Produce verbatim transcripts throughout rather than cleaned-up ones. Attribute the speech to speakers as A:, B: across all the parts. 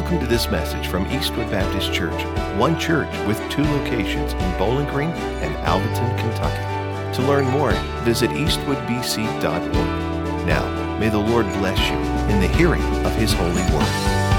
A: Welcome to this message from Eastwood Baptist Church, one church with two locations in Bowling Green and Alvaton, Kentucky. To learn more, visit eastwood b c dot org. Now, may the Lord bless you in the hearing of His holy word.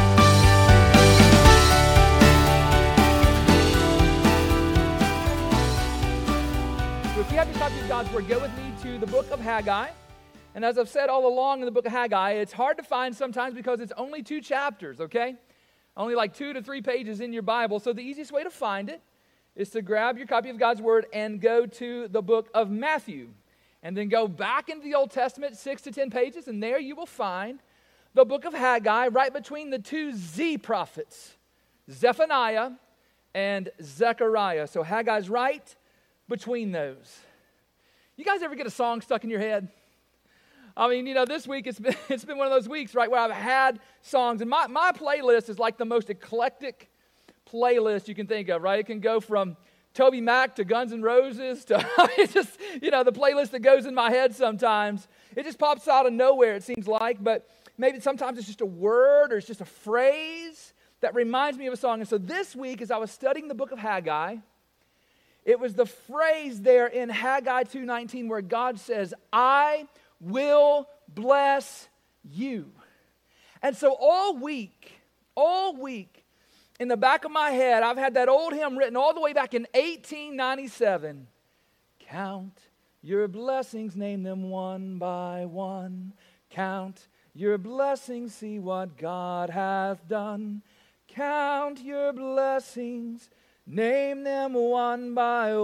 B: If you have your copy of God's Word, go with me to the book of Haggai. And as I've said all along in the book of Haggai, it's hard to find sometimes because it's only two chapters, okay? Only like two to three pages in your Bible. So the easiest way to find it is to grab your copy of God's Word and go to the book of Matthew. And then go back into the Old Testament, six to ten pages, and there you will find the book of Haggai right between the two Z prophets, Zephaniah and Zechariah. So Haggai's right between those. You guys ever get a song stuck in your head? I mean, you know, this week it's been it's been one of those weeks, right, where I've had songs. And my, my playlist is like the most eclectic playlist you can think of, right? It can go from Toby Mac to Guns N' Roses to, it's just, you know, the playlist that goes in my head sometimes. It just pops out of nowhere, it seems like. But maybe sometimes it's just a word or it's just a phrase that reminds me of a song. And so this week, as I was studying the book of Haggai, it was the phrase there in Haggai two nineteen where God says, I will bless you. And so all week, all week, in the back of my head, I've had that old hymn written all the way back in eighteen ninety-seven. Count your blessings, name them one by one. Count your blessings, see what God hath done. Count your blessings, name them one by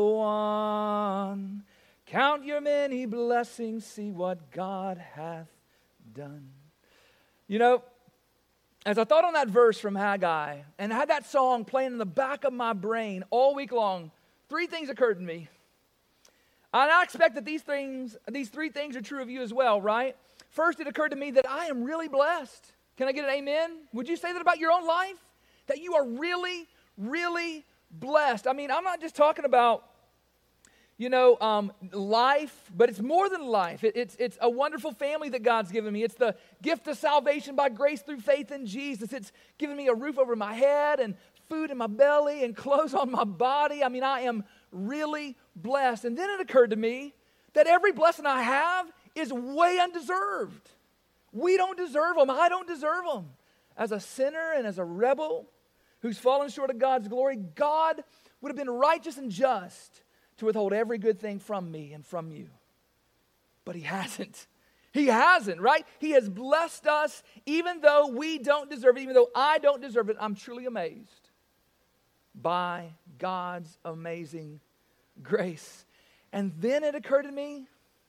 B: one. Count your many blessings, see what God hath done. You know, as I thought on that verse from Haggai and had that song playing in the back of my brain all week long, three things occurred to me. And I expect that these things, these three things are true of you as well, right? First, it occurred to me that I am really blessed. Can I get an amen? Would you say that about your own life? That you are really, really blessed. I mean, I'm not just talking about You know, um, life, but it's more than life. It, it's, it's a wonderful family that God's given me. It's the gift of salvation by grace through faith in Jesus. It's given me a roof over my head and food in my belly and clothes on my body. I mean, I am really blessed. And then it occurred to me that every blessing I have is way undeserved. We don't deserve them. I don't deserve them. As a sinner and as a rebel who's fallen short of God's glory, God would have been righteous and just to withhold every good thing from me and from you. But He hasn't. He hasn't, right? He has blessed us even though we don't deserve it, even though I don't deserve it. I'm truly amazed by God's amazing grace. And then it occurred to me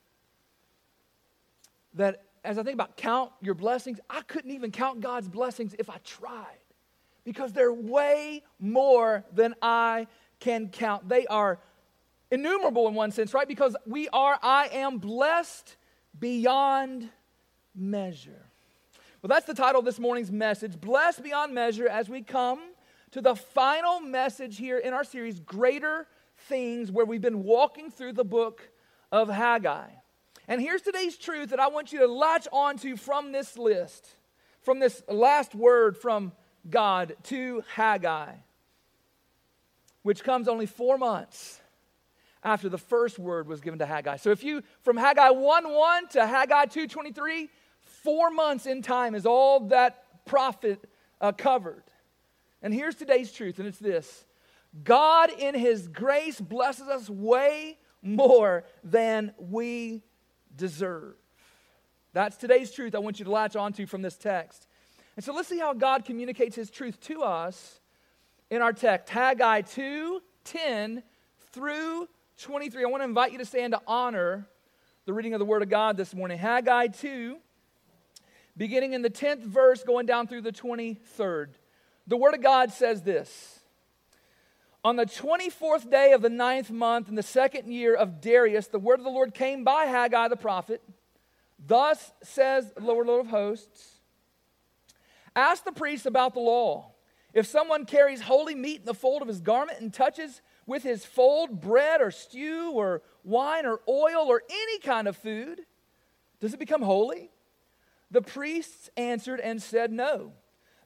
B: that as I think about count your blessings, I couldn't even count God's blessings if I tried, because they're way more than I can count. They are innumerable in one sense, right? Because we are, I am blessed beyond measure. Well, that's the title of this morning's message, Blessed Beyond Measure, as we come to the final message here in our series, Greater Things, where we've been walking through the book of Haggai. And here's today's truth that I want you to latch onto from this list, from this last word from God to Haggai, which comes only four months after the first word was given to Haggai. So if you, from Haggai one one to Haggai two twenty-three, four months in time is all that prophet uh, covered. And here's today's truth, and it's this. God in His grace blesses us way more than we deserve. That's today's truth I want you to latch onto from this text. And so let's see how God communicates His truth to us in our text. Haggai two ten through twenty-three. I want to invite you to stand to honor the reading of the Word of God this morning. Haggai two, beginning in the tenth verse, going down through the twenty-third. The Word of God says this. On the twenty-fourth day of the ninth month in the second year of Darius, the word of the Lord came by Haggai the prophet. Thus says the Lord, Lord of hosts, ask the priests about the law. If someone carries holy meat in the fold of his garment and touches with his fold bread or stew or wine or oil or any kind of food, does it become holy? The priests answered and said no.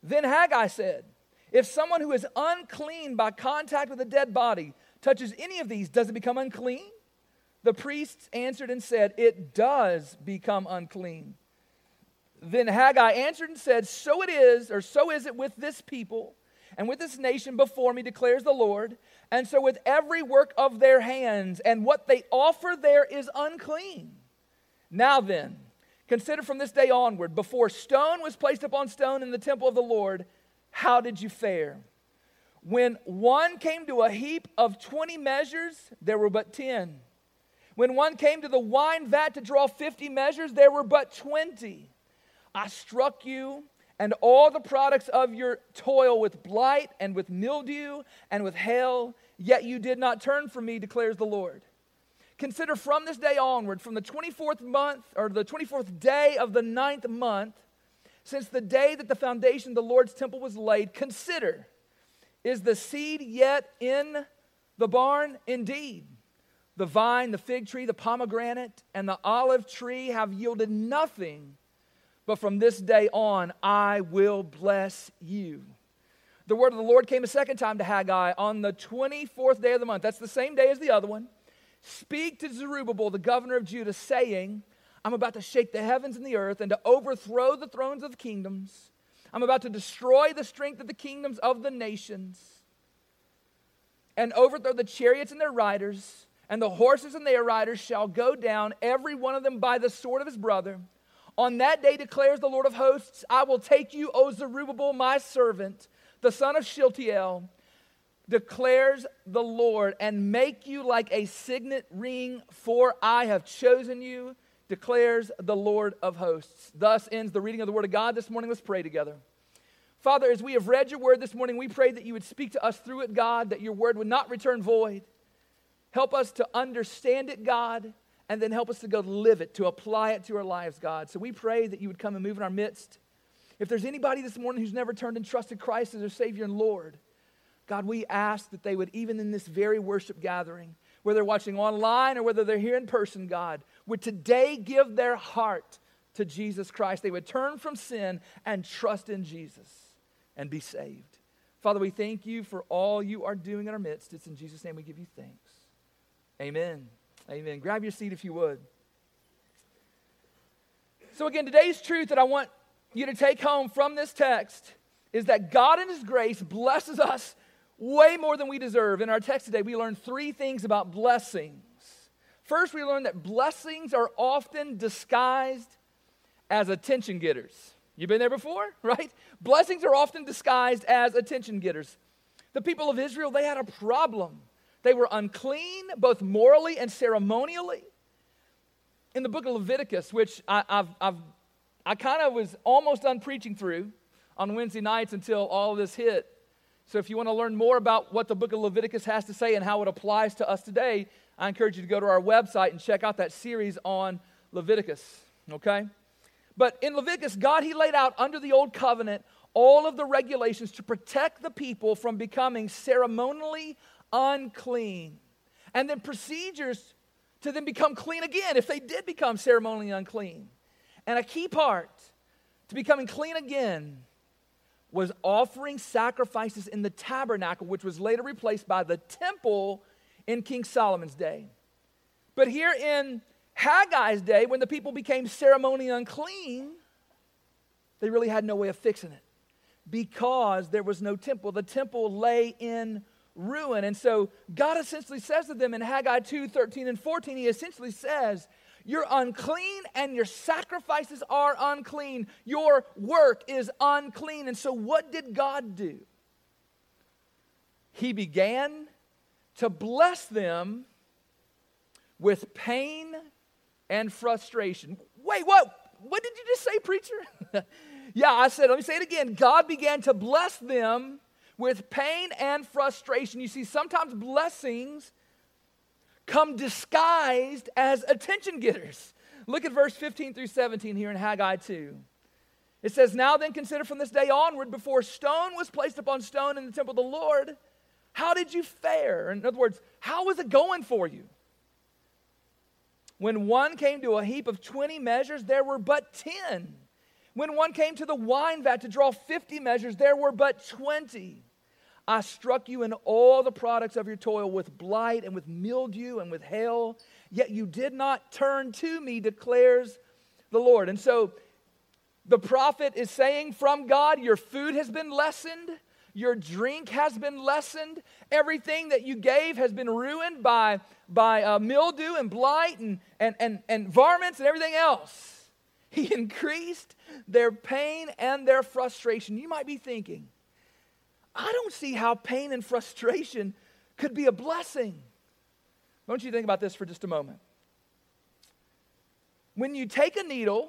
B: Then Haggai said, if someone who is unclean by contact with a dead body touches any of these, does it become unclean? The priests answered and said, it does become unclean. Then Haggai answered and said, so it is, or so is it with this people and with this nation before me, declares the Lord, and so with every work of their hands, and what they offer there is unclean. Now then, consider from this day onward, before stone was placed upon stone in the temple of the Lord, how did you fare? When one came to a heap of twenty measures, there were but ten. When one came to the wine vat to draw fifty measures, there were but twenty. I struck you and all the products of your toil with blight and with mildew and with hail, yet you did not turn from me, declares the Lord. Consider from this day onward, from the twenty-fourth month, or the twenty-fourth day of the ninth month, since the day that the foundation of the Lord's temple was laid, consider, is the seed yet in the barn? Indeed, the vine, the fig tree, the pomegranate, and the olive tree have yielded nothing, but from this day on I will bless you. The word of the Lord came a second time to Haggai on the twenty-fourth day of the month. That's the same day as the other one. Speak to Zerubbabel, the governor of Judah, saying, I'm about to shake the heavens and the earth and to overthrow the thrones of the kingdoms. I'm about to destroy the strength of the kingdoms of the nations and overthrow the chariots and their riders, and the horses and their riders shall go down, every one of them by the sword of his brother. On that day, declares the Lord of hosts, I will take you, O Zerubbabel, my servant, the son of Shealtiel, declares the Lord, and make you like a signet ring, for I have chosen you, declares the Lord of hosts. Thus ends the reading of the word of God this morning. Let's pray together. Father, as we have read your word this morning, we pray that you would speak to us through it, God, that your word would not return void. Help us to understand it, God, and then help us to go live it, to apply it to our lives, God. So we pray that you would come and move in our midst. If there's anybody this morning who's never turned and trusted Christ as their Savior and Lord, God, we ask that they would, even in this very worship gathering, whether they're watching online or whether they're here in person, God, would today give their heart to Jesus Christ. They would turn from sin and trust in Jesus and be saved. Father, we thank you for all you are doing in our midst. It's in Jesus' name we give you thanks. Amen. Amen. Grab your seat if you would. So again, today's truth that I want you to take home from this text is that God in His grace blesses us way more than we deserve. In our text today, we learned three things about blessings. First, we learned that blessings are often disguised as attention getters. You've been there before, right? Blessings are often disguised as attention getters. The people of Israel, they had a problem. They were unclean, both morally and ceremonially. In the book of Leviticus, which I, I've, I've, I kind of was almost done preaching through on Wednesday nights until all of this hit. So if you want to learn more about what the book of Leviticus has to say and how it applies to us today, I encourage you to go to our website and check out that series on Leviticus, okay? But in Leviticus, God, He laid out under the old covenant all of the regulations to protect the people from becoming ceremonially unclean, and then procedures to then become clean again if they did become ceremonially unclean. And a key part to becoming clean again was offering sacrifices in the tabernacle, which was later replaced by the temple in King Solomon's day. But here in Haggai's day, when the people became ceremonially unclean, they really had no way of fixing it because there was no temple. The temple lay in ruin. And so God essentially says to them in Haggai two, thirteen and fourteen, He essentially says, you're unclean and your sacrifices are unclean. Your work is unclean. And so what did God do? He began to bless them with pain and frustration. Wait, what? What did you just say, preacher? Yeah, I said, let me say it again. God began to bless them with pain and frustration. You see, sometimes blessings come disguised as attention getters. Look at verse fifteen through seventeen here in Haggai two. It says, now then consider from this day onward, before stone was placed upon stone in the temple of the Lord, how did you fare? In other words, how was it going for you? When one came to a heap of twenty measures, there were but ten. When one came to the wine vat to draw fifty measures, there were but twenty. I struck you in all the products of your toil with blight and with mildew and with hail, yet you did not turn to me, declares the Lord. And so the prophet is saying from God, your food has been lessened, your drink has been lessened, everything that you gave has been ruined by, by uh, mildew and blight and, and, and, and varmints and everything else. He increased their pain and their frustration. You might be thinking, I don't see how pain and frustration could be a blessing. I want you to think about this for just a moment. When you take a needle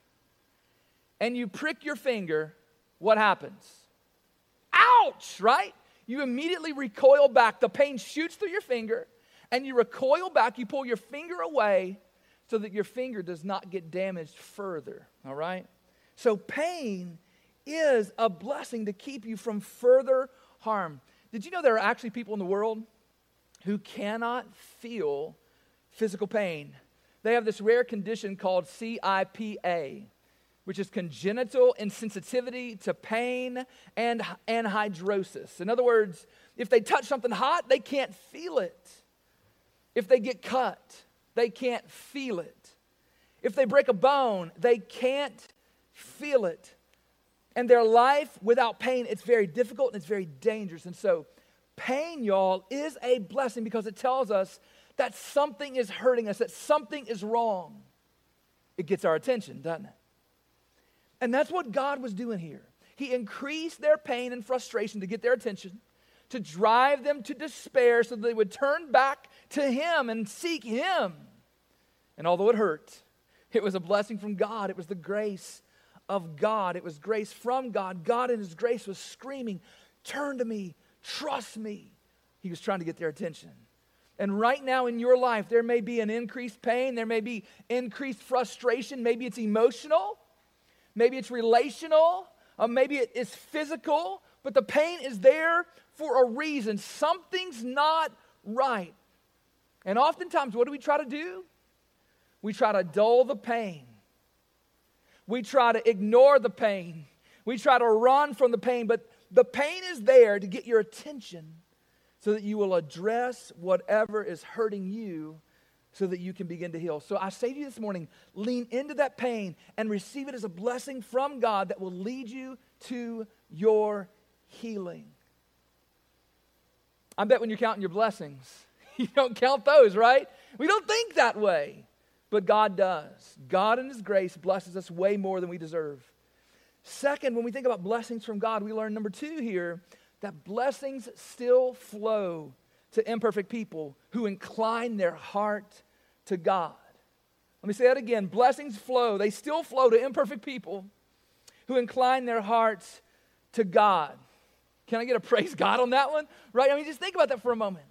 B: and you prick your finger, what happens? Ouch, right? You immediately recoil back. The pain shoots through your finger, and you recoil back. You pull your finger away so that your finger does not get damaged further, all right? So pain is a blessing to keep you from further harm. Did you know there are actually people in the world who cannot feel physical pain? They have this rare condition called C I P A, which is congenital insensitivity to pain and anhidrosis. In other words, if they touch something hot, they can't feel it. If they get cut, they can't feel it. If they break a bone, they can't feel it. And their life without pain, it's very difficult and it's very dangerous. And so pain, y'all, is a blessing because it tells us that something is hurting us, that something is wrong. It gets our attention, doesn't it? And that's what God was doing here. He increased their pain and frustration to get their attention, to drive them to despair so that they would turn back to Him and seek Him. And although it hurt, it was a blessing from God. It was the grace of God. It was grace from God. God in His grace was screaming, turn to me, trust me. He was trying to get their attention. And right now in your life, there may be an increased pain. There may be increased frustration. Maybe it's emotional. Maybe it's relational. Uh, maybe it is physical. But the pain is there for a reason. Something's not right. And oftentimes, what do we try to do? We try to dull the pain. We try to ignore the pain. We try to run from the pain, but the pain is there to get your attention so that you will address whatever is hurting you so that you can begin to heal. So I say to you this morning, lean into that pain and receive it as a blessing from God that will lead you to your healing. I bet when you're counting your blessings, you don't count those, right? We don't think that way. But God does. God in His grace blesses us way more than we deserve. Second, when we think about blessings from God, we learn number two here, that blessings still flow to imperfect people who incline their heart to God. Let me say that again. Blessings flow. They still flow to imperfect people who incline their hearts to God. Can I get a praise God on that one? Right? I mean, just think about that for a moment.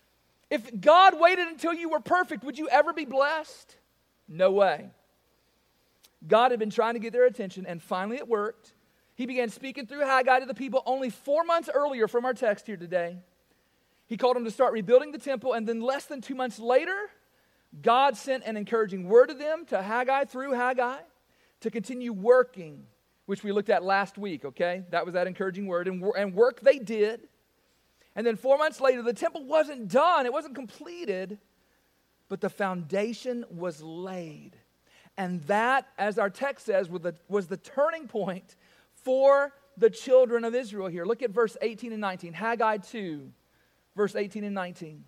B: If God waited until you were perfect, would you ever be blessed? No way. God had been trying to get their attention, and finally it worked. He began speaking through Haggai to the people only four months earlier from our text here today. He called them to start rebuilding the temple, and then less than two months later, God sent an encouraging word to them, to Haggai, through Haggai, to continue working, which we looked at last week, okay? That was that encouraging word, and, and work they did. And then four months later, the temple wasn't done, it wasn't completed, but the foundation was laid. And that, as our text says, was the, was the turning point for the children of Israel here. Look at verse eighteen and nineteen. Haggai two, verse eighteen and nineteen.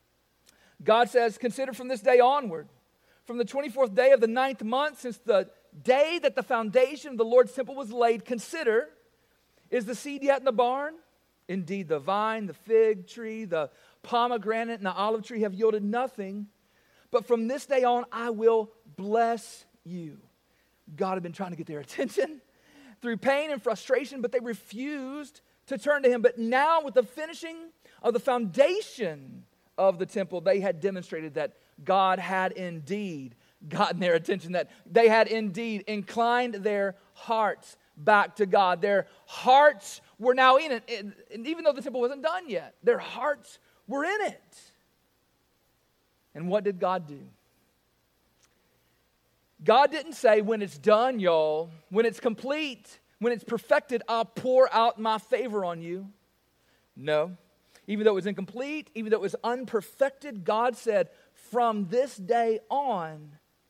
B: God says, consider from this day onward, from the twenty-fourth day of the ninth month, since the day that the foundation of the Lord's temple was laid, consider, is the seed yet in the barn? Indeed, the vine, the fig tree, the pomegranate, and the olive tree have yielded nothing. But from this day on, I will bless you. God had been trying to get their attention through pain and frustration, but they refused to turn to Him. But now, with the finishing of the foundation of the temple, they had demonstrated that God had indeed gotten their attention, that they had indeed inclined their hearts back to God. Their hearts were now in it. And even though the temple wasn't done yet, their hearts were in it. And what did God do? God didn't say, when it's done, y'all, when it's complete, when it's perfected, I'll pour out my favor on you. No. Even though it was incomplete, even though it was unperfected, God said, from this day on,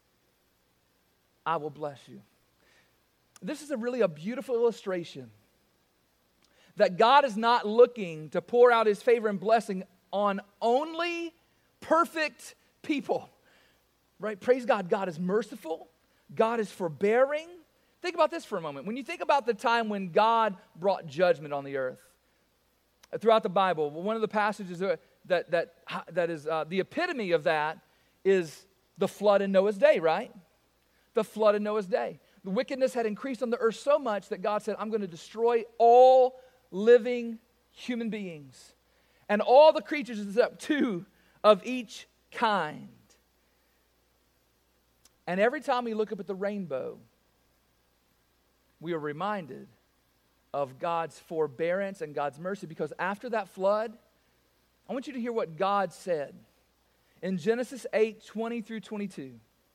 B: I will bless you. This is a really a beautiful illustration that God is not looking to pour out his favor and blessing on only perfect people. Right? Praise God. God is merciful. God is forbearing. Think about this for a moment. When you think about the time when God brought judgment on the earth, throughout the Bible, one of the passages that that that is uh, the epitome of that is the flood in Noah's day, right? The flood in Noah's day. The wickedness had increased on the earth so much that God said, I'm going to destroy all living human beings and all the creatures except two of each kind. And every time we look up at the rainbow, we are reminded of God's forbearance and God's mercy, because after that flood, I want you to hear what God said in Genesis eight, twenty through twenty-two.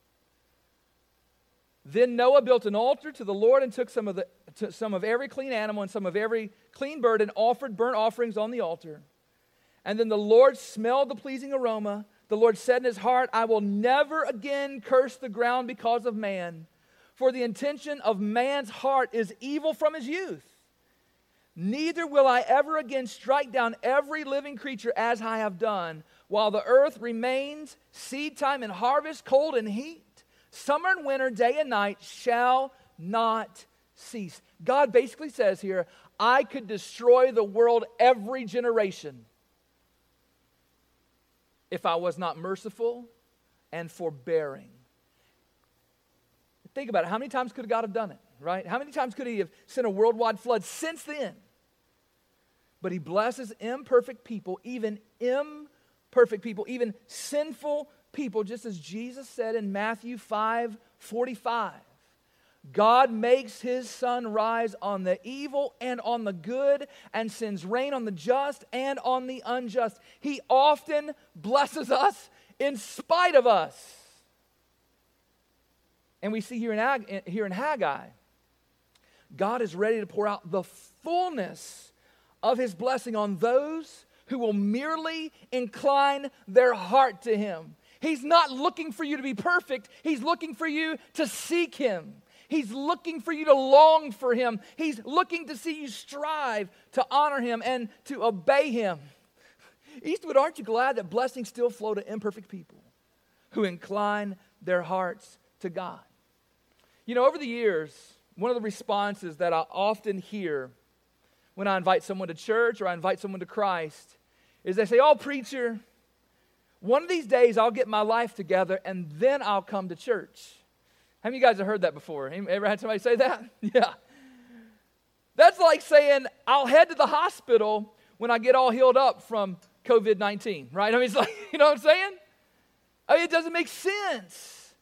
B: Then Noah built an altar to the Lord and took some of the to some of every clean animal and some of every clean bird and offered burnt offerings on the altar. And then the Lord smelled the pleasing aroma. The Lord said in his heart, I will never again curse the ground because of man, for the intention of man's heart is evil from his youth. Neither will I ever again strike down every living creature as I have done, while the earth remains, seed time and harvest, cold and heat, summer and winter, day and night shall not cease. God basically says here, I could destroy the world every generation if I was not merciful and forbearing. Think about it. How many times could God have done it, right? How many times could he have sent a worldwide flood since then? But he blesses imperfect people, even imperfect people, even sinful people, just as Jesus said in Matthew five forty-five. God makes his sun rise on the evil and on the good, and sends rain on the just and on the unjust. He often blesses us in spite of us. And we see here in, Ag- here in Haggai, God is ready to pour out the fullness of his blessing on those who will merely incline their heart to him. He's not looking for you to be perfect. He's looking for you to seek him. He's looking for you to long for him. He's looking to see you strive to honor him and to obey him. Eastwood, aren't you glad that blessings still flow to imperfect people who incline their hearts to God? You know, over the years, one of the responses that I often hear when I invite someone to church or I invite someone to Christ is they say, oh, preacher, one of these days I'll get my life together and then I'll come to church. How many of you guys have heard that before? Ever had somebody say that? Yeah. That's like saying, I'll head to the hospital when I get all healed up from covid nineteen, right? I mean, it's like, you know what I'm saying? I mean, it doesn't make sense.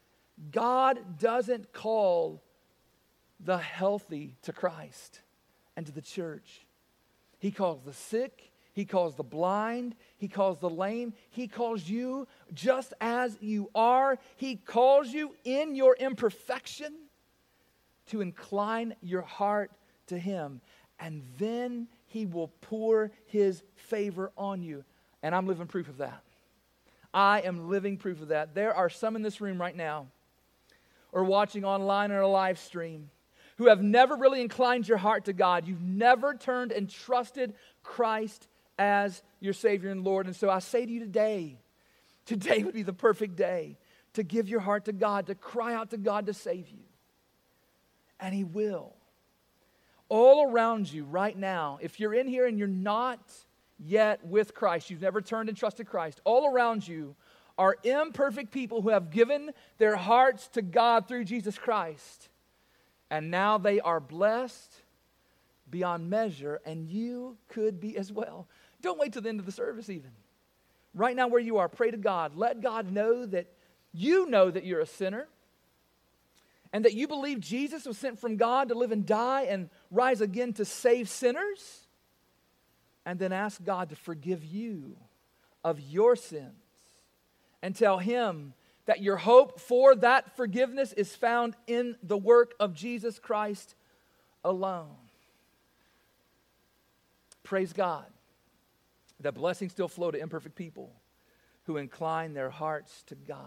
B: God doesn't call the healthy to Christ and to the church. He calls the sick. He calls the blind. He calls the lame. He calls you just as you are. He calls you in your imperfection to incline your heart to him. And then he will pour his favor on you. And I'm living proof of that. I am living proof of that. There are some in this room right now or watching online or a live stream who have never really inclined your heart to God. You've never turned and trusted Christ as your Savior and Lord. And so I say to you today, today would be the perfect day to give your heart to God, to cry out to God to save you. And he will. All around you right now, if you're in here and you're not yet with Christ, you've never turned and trusted Christ, all around you are imperfect people who have given their hearts to God through Jesus Christ. And now they are blessed beyond measure, and you could be as well. Don't wait till the end of the service even. Right now where you are, pray to God. Let God know that you know that you're a sinner and that you believe Jesus was sent from God to live and die and rise again to save sinners. And then ask God to forgive you of your sins and tell him that your hope for that forgiveness is found in the work of Jesus Christ alone. Praise God that blessings still flow to imperfect people who incline their hearts to God.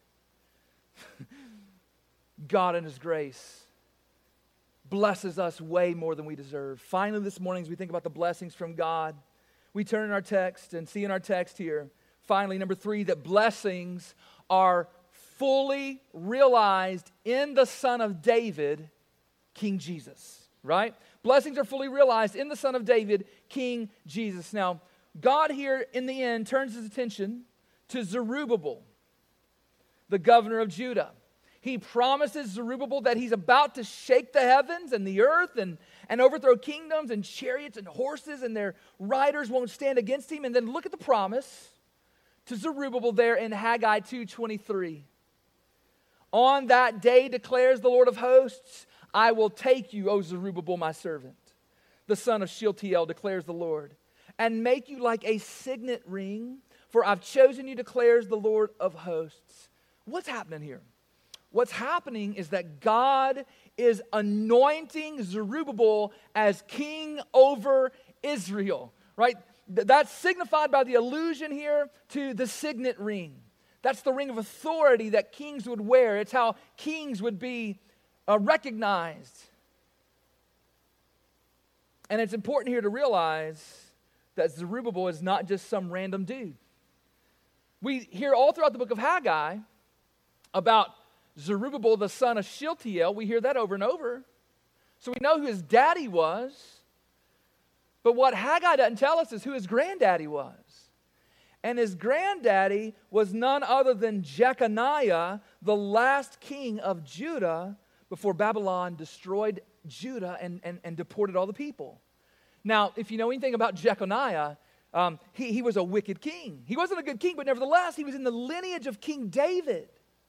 B: God in His grace blesses us way more than we deserve. Finally, this morning, as we think about the blessings from God, we turn in our text and see in our text here, finally, number three, that blessings are fully realized in the Son of David, King Jesus, right? Blessings are fully realized in the Son of David, King Jesus. Now, God here in the end turns His attention to Zerubbabel, the governor of Judah. He promises Zerubbabel that he's about to shake the heavens and the earth and, and overthrow kingdoms and chariots and horses, and their riders won't stand against him. And then look at the promise to Zerubbabel there in Haggai two twenty-three. On that day, declares the Lord of hosts, I will take you, O Zerubbabel, my servant, the son of Shealtiel, declares the Lord, and make you like a signet ring, for I've chosen you, declares the Lord of hosts. What's happening here? What's happening is that God is anointing Zerubbabel as king over Israel, right? That's signified by the allusion here to the signet ring. That's the ring of authority that kings would wear. It's how kings would be uh, recognized. And it's important here to realize that Zerubbabel is not just some random dude. We hear all throughout the book of Haggai about Zerubbabel, the son of Shealtiel. We hear that over and over. So we know who his daddy was. But what Haggai doesn't tell us is who his granddaddy was. And his granddaddy was none other than Jeconiah, the last king of Judah, before Babylon destroyed Judah and, and, and deported all the people. Now, if you know anything about Jeconiah, um, he, he was a wicked king. He wasn't a good king, but nevertheless, he was in the lineage of King David.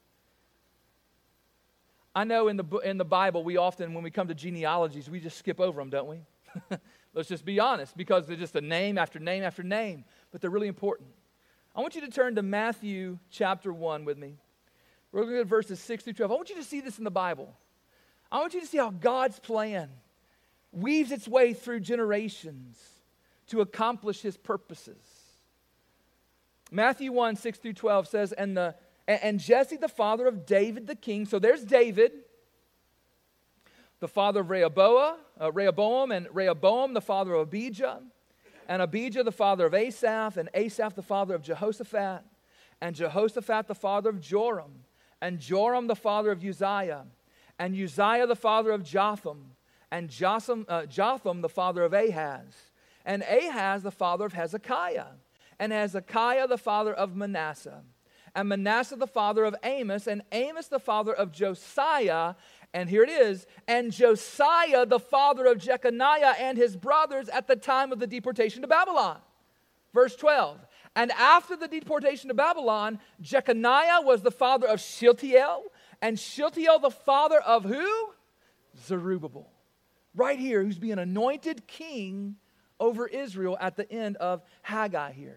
B: I know in the in the Bible, we often, when we come to genealogies, we just skip over them, don't we? Let's just be honest, because they're just a name after name after name, but they're really important. I want you to turn to Matthew chapter one with me. We're looking at verses six through twelve. I want you to see this in the Bible. I want you to see how God's plan weaves its way through generations to accomplish His purposes. Matthew one, six through twelve says, and the And Jesse, the father of David the king. So there's David, the father of Rehoboam, uh, Rehoboam, and Rehoboam, the father of Abijah, and Abijah, the father of Asaph, and Asaph, the father of Jehoshaphat, and Jehoshaphat, the father of Joram, and Joram, the father of Uzziah, and Uzziah, the father of Jotham, and Jotham, uh, Jotham, the father of Ahaz, and Ahaz, the father of Hezekiah, and Hezekiah, the father of Manasseh, and Manasseh the father of Amos, and Amos the father of Josiah, and here it is, and Josiah the father of Jeconiah and his brothers at the time of the deportation to Babylon. Verse twelve, and after the deportation to Babylon, Jeconiah was the father of Shealtiel, and Shealtiel the father of who? Zerubbabel. Right here, who's being anointed king over Israel at the end of Haggai here.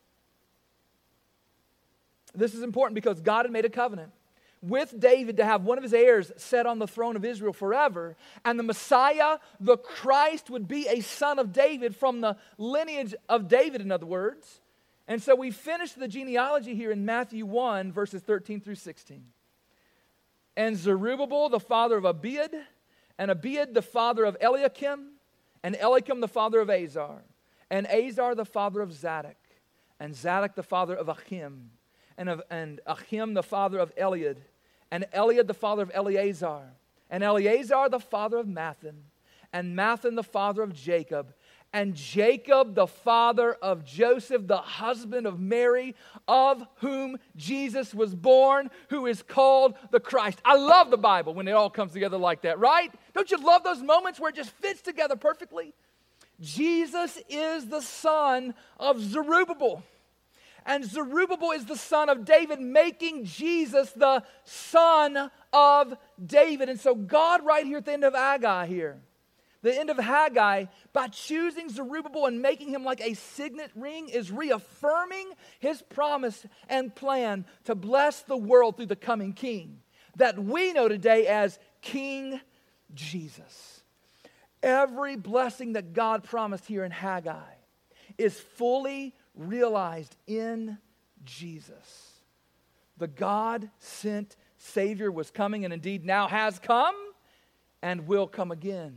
B: This is important because God had made a covenant with David to have one of his heirs set on the throne of Israel forever. And the Messiah, the Christ, would be a son of David from the lineage of David, in other words. And so we finish the genealogy here in Matthew one, verses thirteen through sixteen. And Zerubbabel, the father of Abiud, and Abiud, the father of Eliakim, and Eliakim, the father of Azar, and Azar, the father of Zadok, and Zadok, the father of Achim, and of and Achim the father of Eliud, and Eliud the father of Eleazar, and Eleazar the father of Mathan, and Mathan the father of Jacob, and Jacob the father of Joseph, the husband of Mary, of whom Jesus was born, who is called the Christ. I love the Bible when it all comes together like that, right? Don't you love those moments where it just fits together perfectly? Jesus is the son of Zerubbabel. And Zerubbabel is the son of David, making Jesus the son of David. And so God right here at the end of Haggai here The end of Haggai, by choosing Zerubbabel and making him like a signet ring, is reaffirming his promise and plan to bless the world through the coming king that we know today as King Jesus. Every blessing that God promised here in Haggai is fully realized in Jesus. The God-sent Savior was coming and indeed now has come and will come again.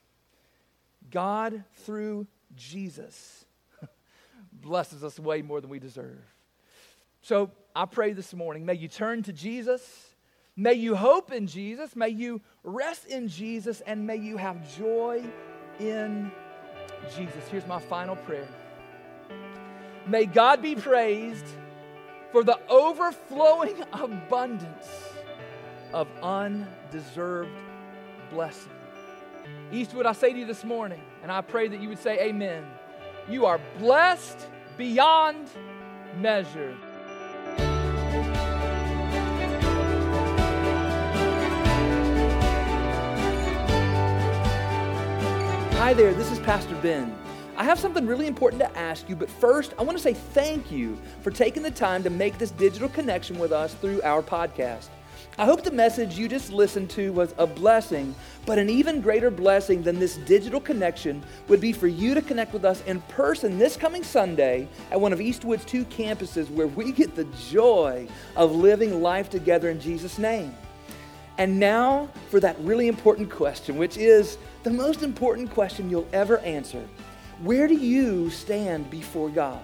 B: God, through Jesus, blesses us way more than we deserve. So I pray this morning, may you turn to Jesus. May you hope in Jesus, may you rest in Jesus, and may you have joy in Jesus. Here's my final prayer. May God be praised for the overflowing abundance of undeserved blessing. Eastwood, I say to you this morning, and I pray that you would say amen. You are blessed beyond measure. Hi there, this is Pastor Ben. I have something really important to ask you, but first, I want to say thank you for taking the time to make this digital connection with us through our podcast. I hope the message you just listened to was a blessing, but an even greater blessing than this digital connection would be for you to connect with us in person this coming Sunday at one of Eastwood's two campuses where we get the joy of living life together in Jesus' name. And now for that really important question, which is the most important question you'll ever answer. Where do you stand before God?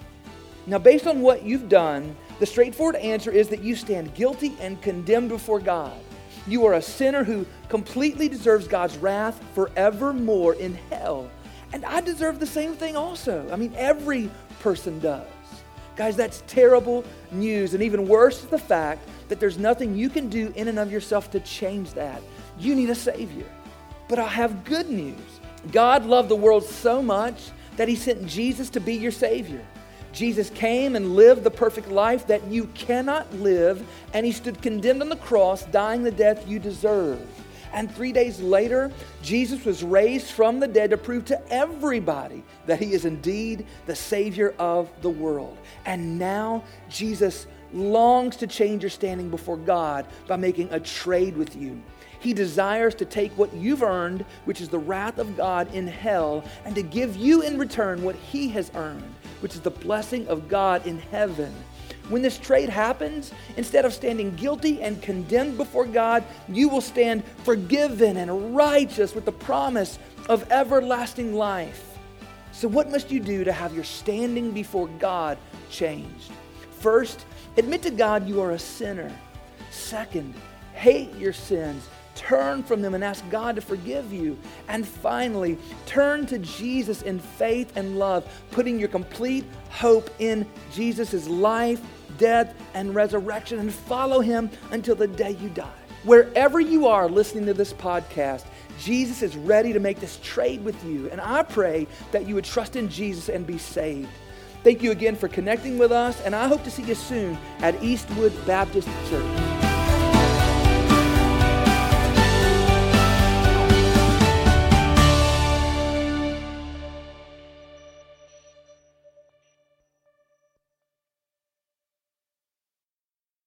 B: Now, based on what you've done, the straightforward answer is that you stand guilty and condemned before God. You are a sinner who completely deserves God's wrath forevermore in hell. And I deserve the same thing also. I mean, every person does. Guys, that's terrible news. And even worse is the fact that there's nothing you can do in and of yourself to change that. You need a Savior. But I have good news. God loved the world so much that He sent Jesus to be your Savior. Jesus came and lived the perfect life that you cannot live, and He stood condemned on the cross, dying the death you deserve. And three days later, Jesus was raised from the dead to prove to everybody that He is indeed the Savior of the world. And now Jesus longs to change your standing before God by making a trade with you. He desires to take what you've earned, which is the wrath of God in hell, and to give you in return what He has earned, which is the blessing of God in heaven. When this trade happens, instead of standing guilty and condemned before God, you will stand forgiven and righteous with the promise of everlasting life. So what must you do to have your standing before God changed? First, admit to God you are a sinner. Second, hate your sins. Turn from them and ask God to forgive you. And finally, turn to Jesus in faith and love, putting your complete hope in Jesus' life, death, and resurrection, and follow Him until the day you die. Wherever you are listening to this podcast, Jesus is ready to make this trade with you. And I pray that you would trust in Jesus and be saved. Thank you again for connecting with us, and I hope to see you soon at Eastwood Baptist Church.